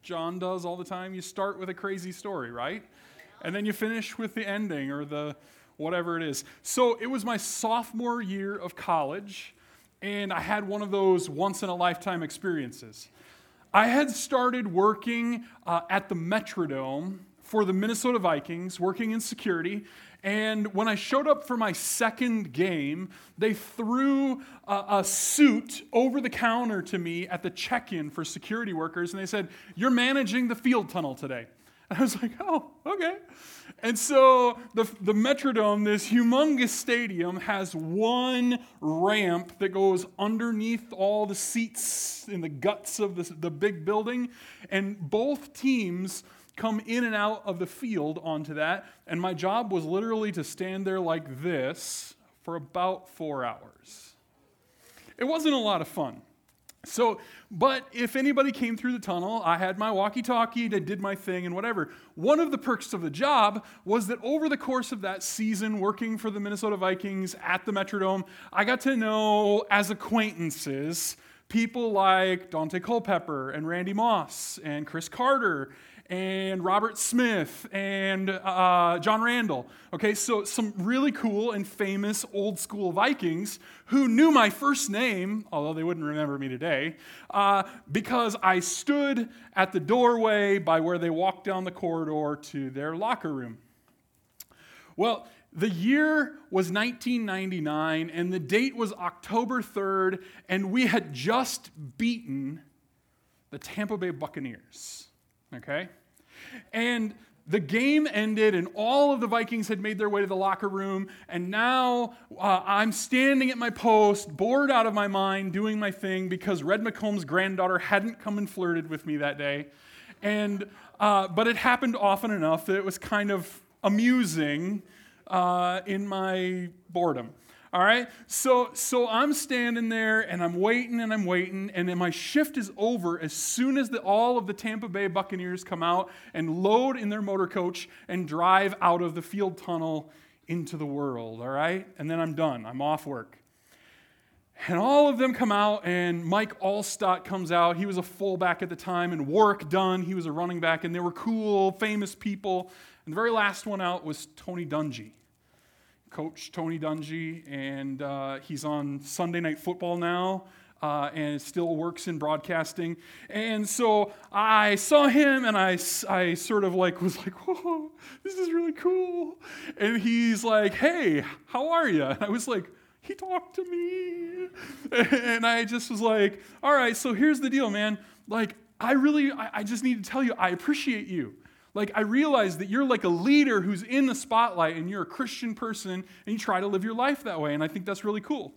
John does all the time. You start with a crazy story, right? And then you finish with the ending or the whatever it is. So it was my sophomore year of college, and I had one of those once-in-a-lifetime experiences. I had started working at the Metrodome for the Minnesota Vikings, working in security, and when I showed up for my second game, they threw a suit over the counter to me at the check-in for security workers, and they said, "You're managing the field tunnel today." And I was like, "Oh, okay." And so the Metrodome, this humongous stadium, has one ramp that goes underneath all the seats in the guts of the big building, and both teams come in and out of the field onto that, and my job was literally to stand there like this for about 4 hours. It wasn't a lot of fun. But if anybody came through the tunnel, I had my walkie-talkie, I did my thing and whatever. One of the perks of the job was that over the course of that season, working for the Minnesota Vikings at the Metrodome, I got to know, as acquaintances, people like Dante Culpepper and Randy Moss and Chris Carter and Robert Smith and John Randall. Okay, so some really cool and famous old school Vikings who knew my first name, although they wouldn't remember me today, because I stood at the doorway by where they walked down the corridor to their locker room. Well, the year was 1999, and the date was October 3rd, and we had just beaten the Tampa Bay Buccaneers. Okay? And the game ended, and all of the Vikings had made their way to the locker room, and now I'm standing at my post, bored out of my mind, doing my thing, because Red McComb's granddaughter hadn't come and flirted with me that day. But it happened often enough that it was kind of amusing in my boredom. All right, so I'm standing there, and I'm waiting, and then my shift is over as soon as all of the Tampa Bay Buccaneers come out and load in their motor coach and drive out of the field tunnel into the world, all right? And then I'm done. I'm off work. And all of them come out, and Mike Allstott comes out. He was a fullback at the time, and Warwick Dunn, he was a running back, and they were cool, famous people. And the very last one out was Tony Dungy. Coach Tony Dungy, and he's on Sunday Night Football now, and still works in broadcasting. And so I saw him, and I sort of was like, "Whoa, this is really cool." And he's like, "Hey, how are you?" And I was like, "He talked to me." And I just was like, "All right, so here's the deal, man. I just need to tell you, I appreciate you. I realize that you're like a leader who's in the spotlight, and you're a Christian person, and you try to live your life that way, and I think that's really cool."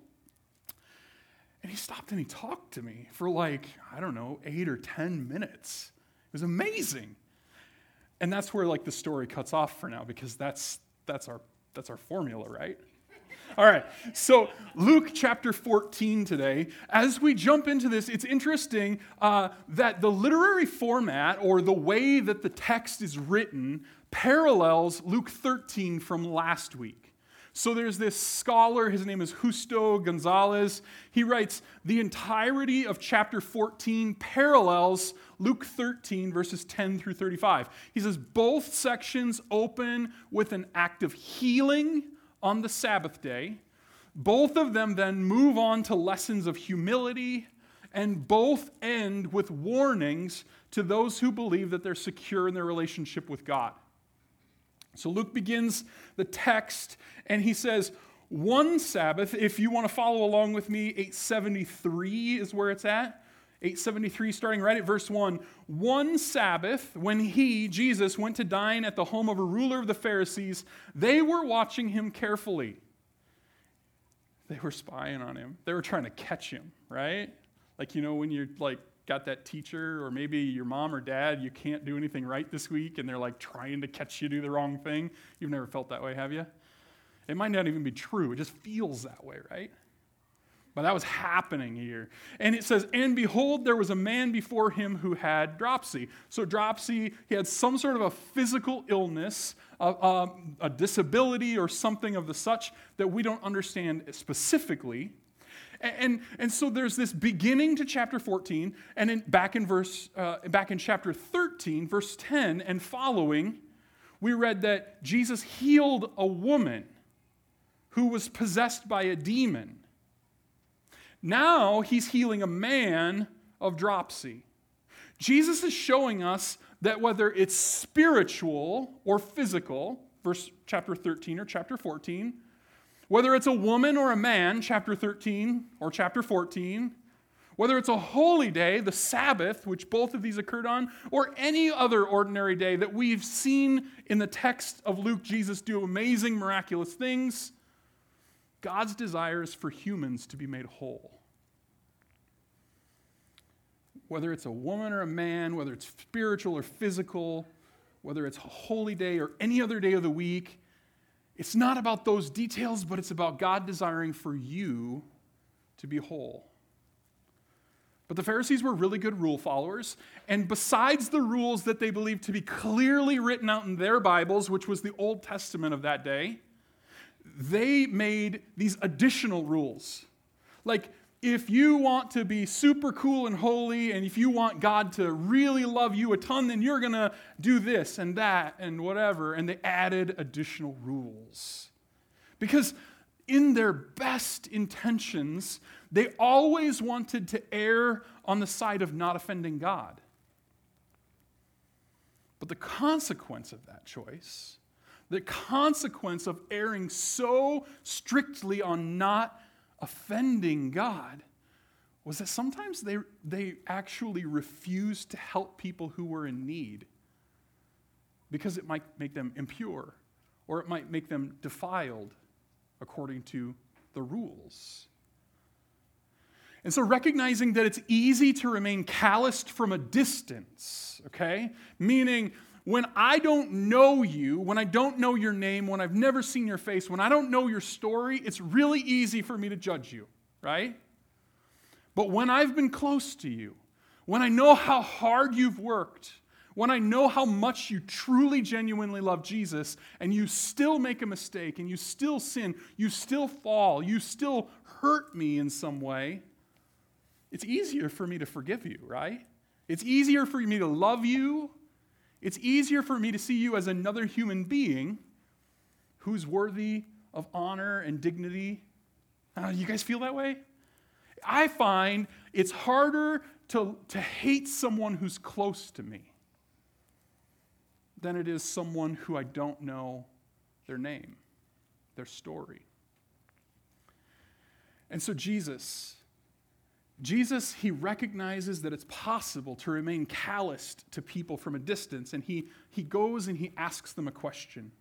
And he stopped and he talked to me for 8 or 10 minutes. It was amazing. And that's where the story cuts off for now, because that's our formula, right? All right, so Luke chapter 14 today. As we jump into this, it's interesting that the literary format, or the way that the text is written, parallels Luke 13 from last week. So there's this scholar, his name is Justo Gonzalez. He writes, the entirety of chapter 14 parallels Luke 13, verses 10 through 35. He says both sections open with an act of healing on the Sabbath day. Both of them then move on to lessons of humility, and both end with warnings to those who believe that they're secure in their relationship with God. So Luke begins the text, and he says, one Sabbath, if you want to follow along with me, 873 is where it's at. 873, starting right at verse 1. One Sabbath, when he, Jesus, went to dine at the home of a ruler of the Pharisees, they were watching him carefully. They were spying on him. They were trying to catch him, right? When you're got that teacher, or maybe your mom or dad, you can't do anything right this week, and they're trying to catch you do the wrong thing. You've never felt that way, have you? It might not even be true. It just feels that way, right? But that was happening here. And it says, and behold, there was a man before him who had dropsy. So dropsy, he had some sort of a physical illness, a disability or something of the such that we don't understand specifically. And so there's this beginning to chapter 14, and back in chapter 13, verse 10 and following, we read that Jesus healed a woman who was possessed by a demon. Now he's healing a man of dropsy. Jesus is showing us that whether it's spiritual or physical, chapter 13 or chapter 14, whether it's a woman or a man, chapter 13 or chapter 14, whether it's a holy day, the Sabbath, which both of these occurred on, or any other ordinary day that we've seen in the text of Luke Jesus do amazing, miraculous things, God's desire is for humans to be made whole. Whether it's a woman or a man, whether it's spiritual or physical, whether it's a holy day or any other day of the week, it's not about those details, but it's about God desiring for you to be whole. But the Pharisees were really good rule followers, and besides the rules that they believed to be clearly written out in their Bibles, which was the Old Testament of that day, they made these additional rules. Like, if you want to be super cool and holy, and if you want God to really love you a ton, then you're going to do this and that and whatever. And they added additional rules. Because in their best intentions, they always wanted to err on the side of not offending God. But the consequence of that choice, the consequence of erring so strictly on not offending God, was that sometimes they actually refused to help people who were in need because it might make them impure or it might make them defiled according to the rules. And so recognizing that it's easy to remain calloused from a distance, okay? Meaning, when I don't know you, when I don't know your name, when I've never seen your face, when I don't know your story, it's really easy for me to judge you, right? But when I've been close to you, when I know how hard you've worked, when I know how much you truly, genuinely love Jesus, and you still make a mistake, and you still sin, you still fall, you still hurt me in some way, it's easier for me to forgive you, right? It's easier for me to love you. It's easier for me to see you as another human being who's worthy of honor and dignity. You guys feel that way? I find it's harder to hate someone who's close to me than it is someone who I don't know their name, their story. And so Jesus, he recognizes that it's possible to remain calloused to people from a distance, and he goes and he asks them a question.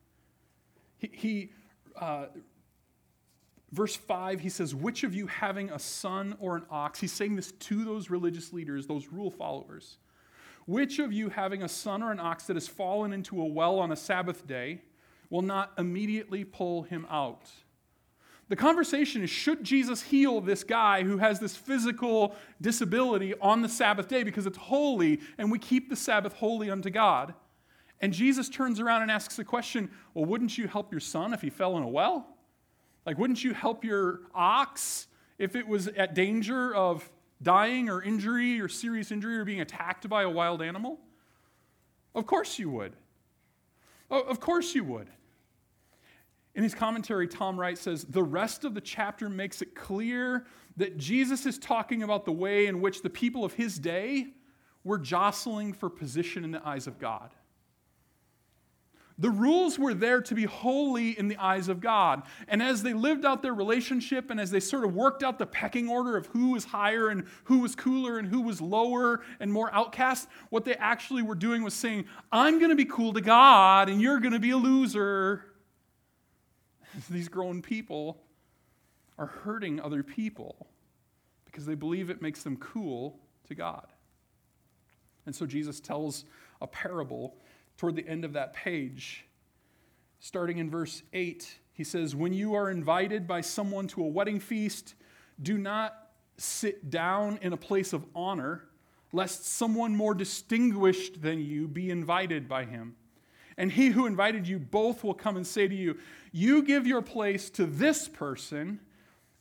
Verse 5, he says, which of you having a son or an ox, he's saying this to those religious leaders, those rule followers, which of you having a son or an ox that has fallen into a well on a Sabbath day will not immediately pull him out? The conversation is, should Jesus heal this guy who has this physical disability on the Sabbath day because it's holy and we keep the Sabbath holy unto God? And Jesus turns around and asks the question, well, wouldn't you help your son if he fell in a well? Like, wouldn't you help your ox if it was at danger of dying or injury or serious injury or being attacked by a wild animal? Of course you would. Of course you would. In his commentary, Tom Wright says, the rest of the chapter makes it clear that Jesus is talking about the way in which the people of his day were jostling for position in the eyes of God. The rules were there to be holy in the eyes of God. And as they lived out their relationship and as they sort of worked out the pecking order of who was higher and who was cooler and who was lower and more outcast, what they actually were doing was saying, I'm going to be cool to God and you're going to be a loser. These grown people are hurting other people because they believe it makes them cool to God. And so Jesus tells a parable toward the end of that page. Starting in verse 8, he says, when you are invited by someone to a wedding feast, do not sit down in a place of honor, lest someone more distinguished than you be invited by him. And he who invited you both will come and say to you, you give your place to this person,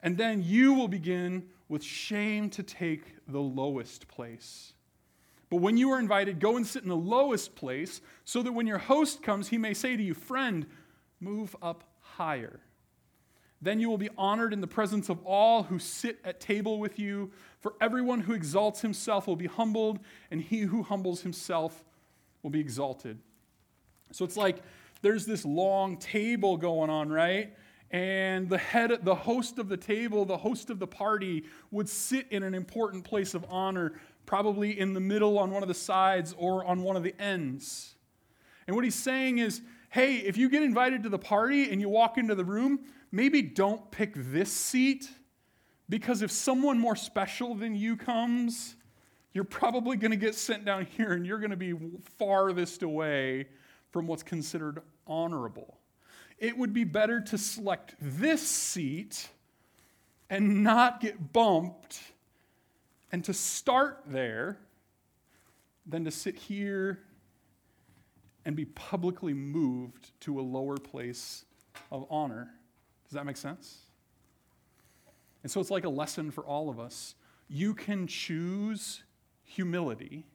And then you will begin with shame to take the lowest place. But when you are invited, go and sit in the lowest place, so that when your host comes, he may say to you, friend, move up higher. Then you will be honored in the presence of all who sit at table with you. For everyone who exalts himself will be humbled, and he who humbles himself will be exalted. So it's like there's this long table going on, right? And the host of the table, the host of the party, would sit in an important place of honor, probably in the middle on one of the sides or on one of the ends. And what he's saying is, hey, if you get invited to the party and you walk into the room, maybe don't pick this seat, because if someone more special than you comes, you're probably going to get sent down here and you're going to be farthest away from what's considered honorable. It would be better to select this seat and not get bumped and to start there than to sit here and be publicly moved to a lower place of honor. Does that make sense? And so it's like a lesson for all of us. You can choose humility,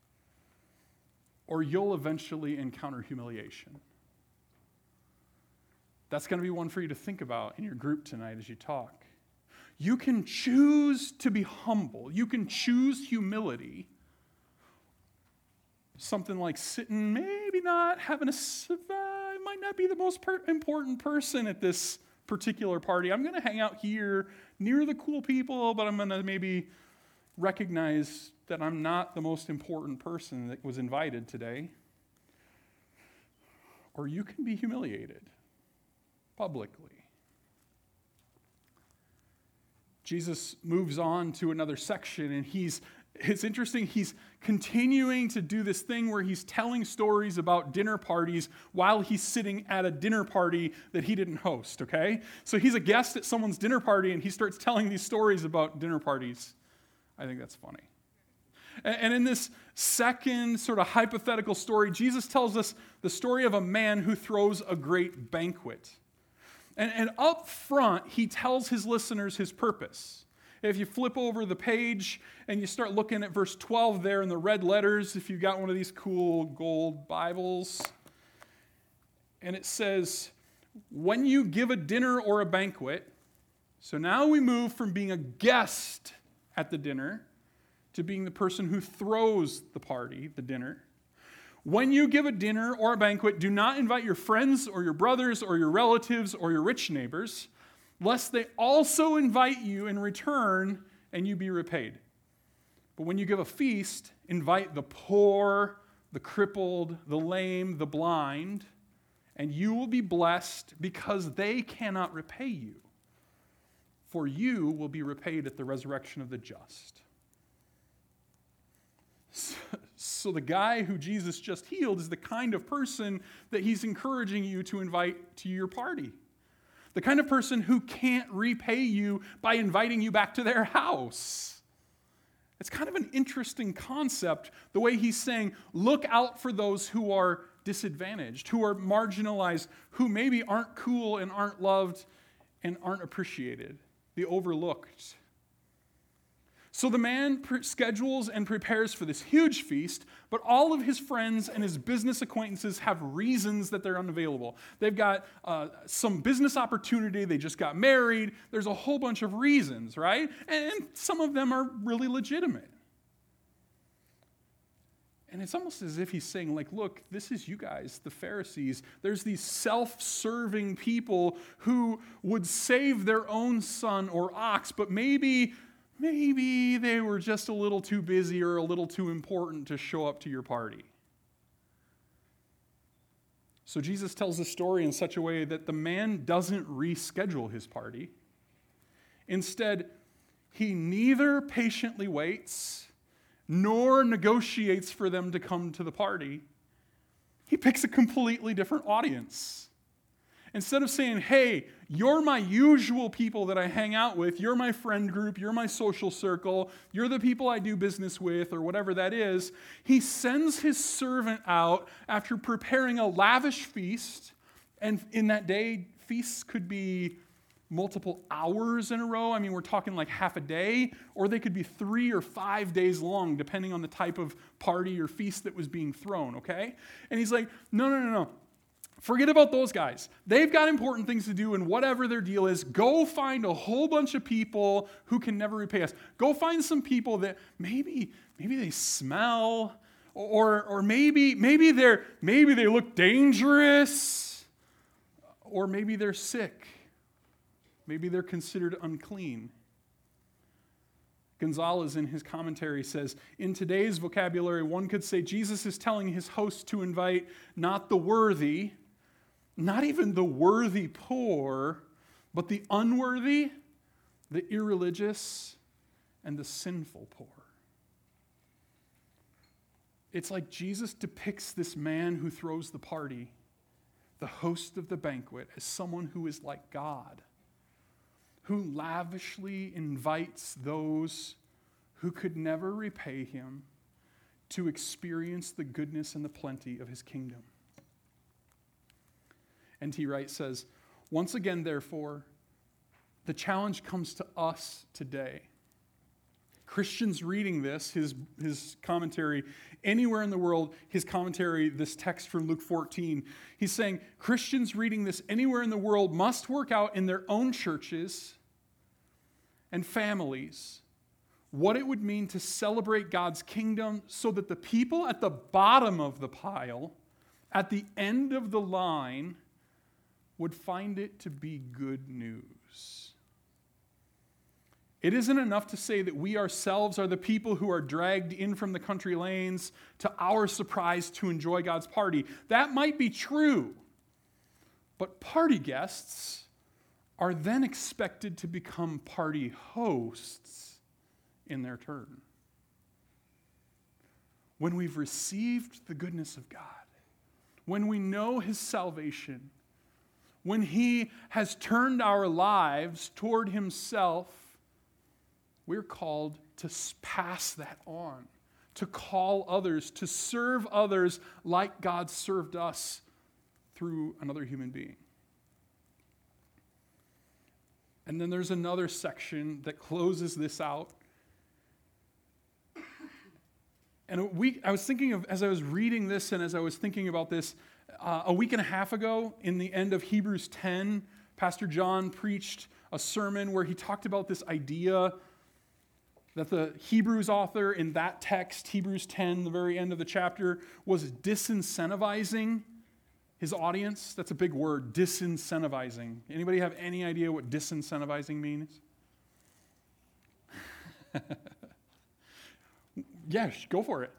or you'll eventually encounter humiliation. That's going to be one for you to think about in your group tonight as you talk. You can choose to be humble. You can choose humility. Something like sitting, maybe not having I might not be the most important person at this particular party. I'm going to hang out here near the cool people, but I'm going to maybe recognize that I'm not the most important person that was invited today. Or you can be humiliated publicly. Jesus moves on to another section, and it's interesting, he's continuing to do this thing where he's telling stories about dinner parties while he's sitting at a dinner party that he didn't host, okay? So he's a guest at someone's dinner party, and he starts telling these stories about dinner parties. I think that's funny. And in this second sort of hypothetical story, Jesus tells us the story of a man who throws a great banquet. And up front, he tells his listeners his purpose. If you flip over the page and you start looking at verse 12 there in the red letters, if you've got one of these cool gold Bibles, and it says, when you give a dinner or a banquet, so now we move from being a guest at the dinner to being the person who throws the party, the dinner. When you give a dinner or a banquet, do not invite your friends or your brothers or your relatives or your rich neighbors, lest they also invite you in return and you be repaid. But when you give a feast, invite the poor, the crippled, the lame, the blind, and you will be blessed because they cannot repay you. For you will be repaid at the resurrection of the just. So the guy who Jesus just healed is the kind of person that he's encouraging you to invite to your party. The kind of person who can't repay you by inviting you back to their house. It's kind of an interesting concept, the way he's saying, look out for those who are disadvantaged, who are marginalized, who maybe aren't cool and aren't loved and aren't appreciated, the overlooked. So the man schedules and prepares for this huge feast, but all of his friends and his business acquaintances have reasons that they're unavailable. They've got some business opportunity, they just got married, there's a whole bunch of reasons, right? And some of them are really legitimate. And it's almost as if he's saying, like, look, this is you guys, the Pharisees. There's these self-serving people who would save their own son or ox, but maybe they were just a little too busy or a little too important to show up to your party. So Jesus tells the story in such a way that the man doesn't reschedule his party. Instead, he neither patiently waits nor negotiates for them to come to the party. He picks a completely different audience. Instead of saying, hey, you're my usual people that I hang out with, you're my friend group, you're my social circle, you're the people I do business with, or whatever that is, he sends his servant out after preparing a lavish feast. And in that day, feasts could be multiple hours in a row. I mean, we're talking like half a day, or they could be 3 or 5 days long, depending on the type of party or feast that was being thrown, okay? And he's like, no. Forget about those guys. They've got important things to do, and whatever their deal is, go find a whole bunch of people who can never repay us. Go find some people that maybe they smell, or maybe they look dangerous, or maybe they're sick. Maybe they're considered unclean. Gonzalez, in his commentary, says, in today's vocabulary, one could say Jesus is telling his host to invite not the worthy, not even the worthy poor, but the unworthy, the irreligious, and the sinful poor. It's like Jesus depicts this man who throws the party, the host of the banquet, as someone who is like God, who lavishly invites those who could never repay him to experience the goodness and the plenty of his kingdom. N.T. Wright says, once again, therefore, the challenge comes to us today. Christians reading this, his commentary, anywhere in the world, his commentary, this text from Luke 14, he's saying, Christians reading this anywhere in the world must work out in their own churches and families what it would mean to celebrate God's kingdom so that the people at the bottom of the pile, at the end of the line, would find it to be good news. It isn't enough to say that we ourselves are the people who are dragged in from the country lanes to our surprise to enjoy God's party. That might be true, but party guests are then expected to become party hosts in their turn. When we've received the goodness of God, when we know his salvation, when he has turned our lives toward himself, we're called to pass that on, to call others, to serve others like God served us through another human being. And then there's another section that closes this out. And I was thinking of, as I was reading this and as I was thinking about this, a week and a half ago, in the end of Hebrews 10, Pastor John preached a sermon where he talked about this idea that the Hebrews author in that text, Hebrews 10, the very end of the chapter, was disincentivizing his audience. That's a big word, disincentivizing. Anybody have any idea what disincentivizing means? Yeah, go for it.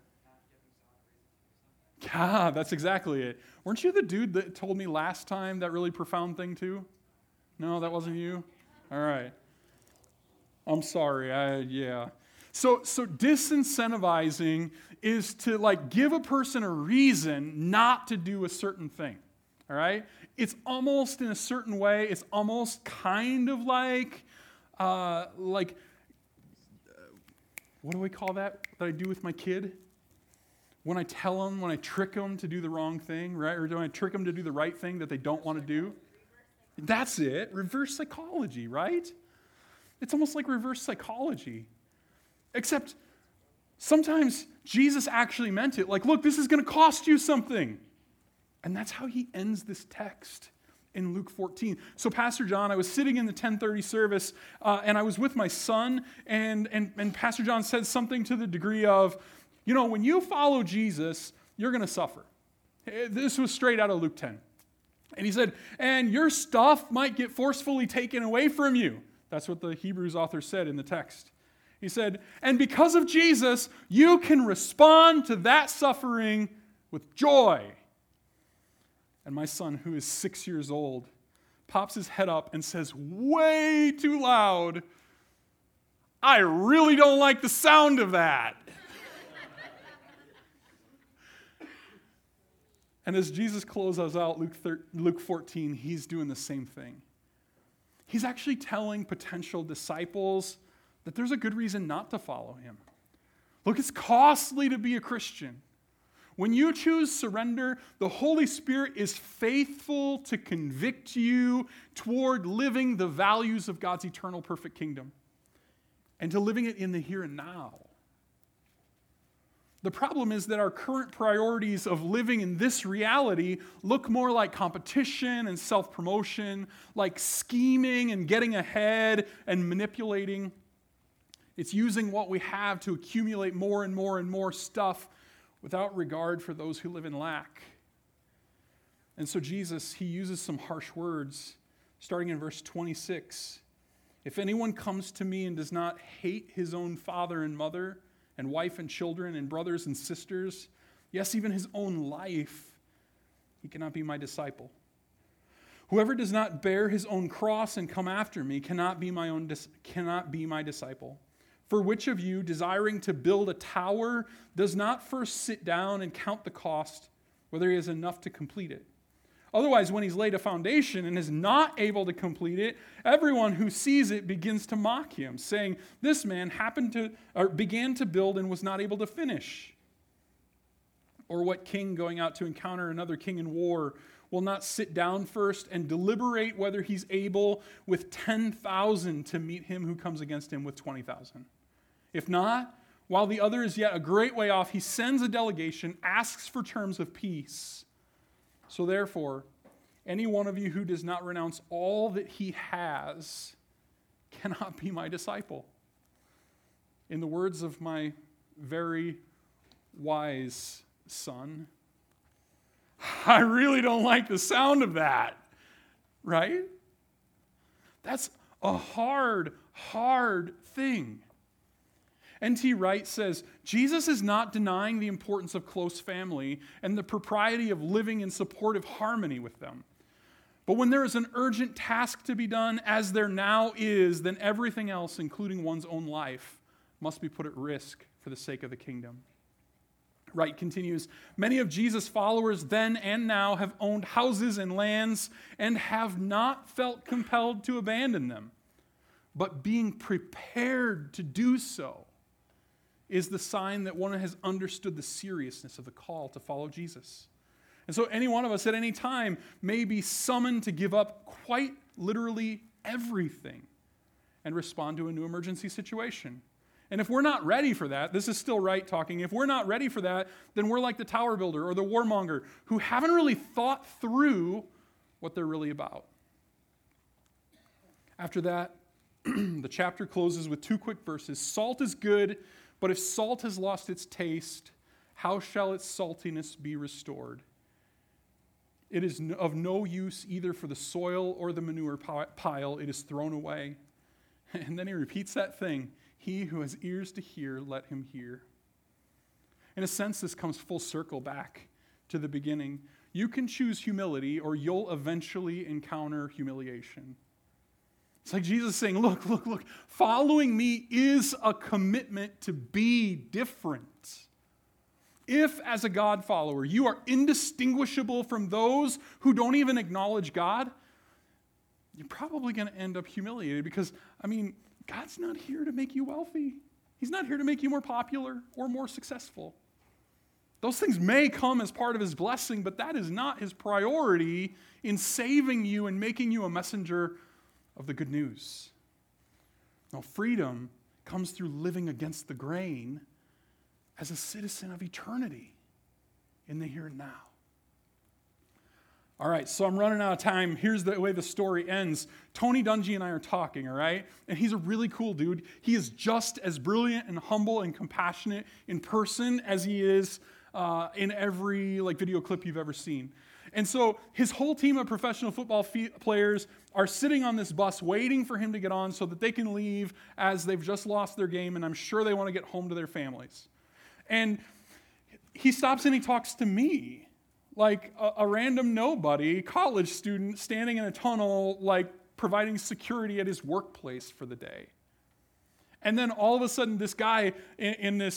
Yeah, that's exactly it. Weren't you the dude that told me last time that really profound thing too? No, that wasn't you? All right. I'm sorry. Yeah. So disincentivizing is to give a person a reason not to do a certain thing. All right? It's almost in a certain way, it's almost kind of like what do we call that I do with my kid? When I trick them to do the wrong thing, right? Or when I trick them to do the right thing that they don't want to do. That's it. Reverse psychology, right? It's almost like reverse psychology. Except sometimes Jesus actually meant it. Look, this is going to cost you something. And that's how he ends this text in Luke 14. So Pastor John, I was sitting in the 10:30 service, and I was with my son, and Pastor John said something to the degree of, when you follow Jesus, you're going to suffer. This was straight out of Luke 10. And he said, and your stuff might get forcefully taken away from you. That's what the Hebrews author said in the text. He said, and because of Jesus, you can respond to that suffering with joy. And my son, who is 6 years old, pops his head up and says way too loud, I really don't like the sound of that. And as Jesus closes out Luke 14, he's doing the same thing. He's actually telling potential disciples that there's a good reason not to follow him. Look, it's costly to be a Christian. When you choose surrender, the Holy Spirit is faithful to convict you toward living the values of God's eternal perfect kingdom and to living it in the here and now. The problem is that our current priorities of living in this reality look more like competition and self-promotion, like scheming and getting ahead and manipulating. It's using what we have to accumulate more and more and more stuff without regard for those who live in lack. And so Jesus, he uses some harsh words, starting in verse 26. If anyone comes to me and does not hate his own father and mother and wife and children and brothers and sisters, yes, even his own life, he cannot be my disciple. Whoever does not bear his own cross and come after me cannot be my disciple. For which of you, desiring to build a tower, does not first sit down and count the cost, whether he has enough to complete it? Otherwise, when he's laid a foundation and is not able to complete it, everyone who sees it begins to mock him, saying, "This man began to build and was not able to finish." Or what king going out to encounter another king in war will not sit down first and deliberate whether he's able with 10,000 to meet him who comes against him with 20,000? If not, while the other is yet a great way off, he sends a delegation, asks for terms of peace. So therefore, any one of you who does not renounce all that he has cannot be my disciple. In the words of my very wise son, I really don't like the sound of that, right? That's a hard thing. N.T. Wright says, Jesus is not denying the importance of close family and the propriety of living in supportive harmony with them. But when there is an urgent task to be done, as there now is, then everything else, including one's own life, must be put at risk for the sake of the kingdom. Wright continues, many of Jesus' followers then and now have owned houses and lands and have not felt compelled to abandon them. But being prepared to do so is the sign that one has understood the seriousness of the call to follow Jesus. And so any one of us at any time may be summoned to give up quite literally everything and respond to a new emergency situation. And if we're not ready for that, this is still Wright talking, if we're not ready for that, then we're like the tower builder or the warmonger who haven't really thought through what they're really about. After that, the chapter closes with two quick verses. Salt is good, but if salt has lost its taste, how shall its saltiness be restored? It is of no use either for the soil or the manure pile. It is thrown away. And then he repeats that thing. He who has ears to hear, let him hear. In a sense, this comes full circle back to the beginning. You can choose humility, or you'll eventually encounter humiliation. It's like Jesus saying, look, following me is a commitment to be different. If, as a God follower, you are indistinguishable from those who don't even acknowledge God, you're probably going to end up humiliated because, God's not here to make you wealthy. He's not here to make you more popular or more successful. Those things may come as part of his blessing, but that is not his priority in saving you and making you a messenger of the good news. Now, freedom comes through living against the grain as a citizen of eternity in the here and now. All right, so I'm running out of time. Here's the way the story ends. Tony Dungy and I are talking, all right? And he's a really cool dude. He is just as brilliant and humble and compassionate in person as he is in every video clip you've ever seen. And so his whole team of professional football players are sitting on this bus waiting for him to get on so that they can leave as they've just lost their game, and I'm sure they want to get home to their families. And he stops and he talks to me, like a random nobody, college student standing in a tunnel, providing security at his workplace for the day. And then all of a sudden, this guy in this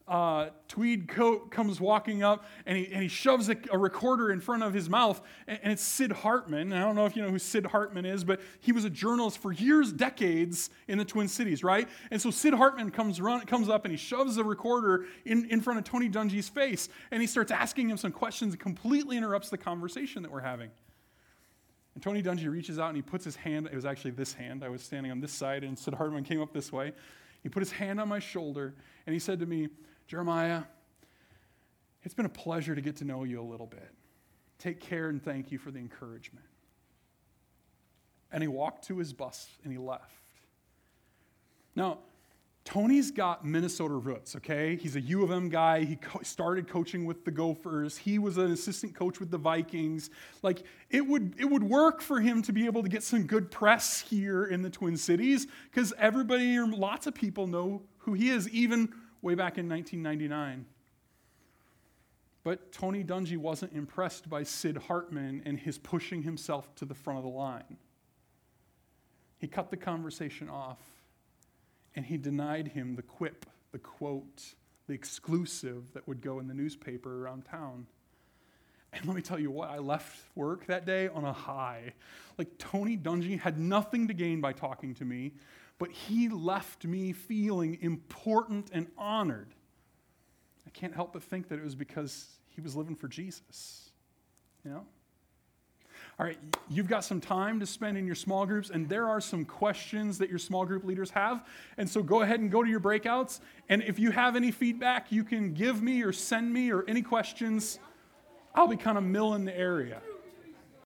tweed coat comes walking up, and he shoves a recorder in front of his mouth, and it's Sid Hartman. And I don't know if you know who Sid Hartman is, but he was a journalist for years, decades in the Twin Cities, right? And so Sid Hartman comes up, and he shoves the recorder in front of Tony Dungy's face, and he starts asking him some questions and completely interrupts the conversation that we're having. And Tony Dungy reaches out, and he puts his hand, it was actually this hand, I was standing on this side, and Sid Hartman came up this way. He put his hand on my shoulder, and he said to me, "Jeremiah, it's been a pleasure to get to know you a little bit. Take care and thank you for the encouragement." And he walked to his bus and he left. Now, Tony's got Minnesota roots, okay? He's a U of M guy. He started coaching with the Gophers. He was an assistant coach with the Vikings. Like, it would work for him to be able to get some good press here in the Twin Cities because everybody or lots of people know who he is, even way back in 1999. But Tony Dungy wasn't impressed by Sid Hartman and his pushing himself to the front of the line. He cut the conversation off, and he denied him the quip, the quote, the exclusive that would go in the newspaper around town. And let me tell you what, I left work that day on a high. Like, Tony Dungy had nothing to gain by talking to me, but he left me feeling important and honored. I can't help but think that it was because he was living for Jesus, you know? All right, you've got some time to spend in your small groups, and there are some questions that your small group leaders have. And so go ahead and go to your breakouts. And if you have any feedback, you can give me or send me or any questions. I'll be kind of milling the area.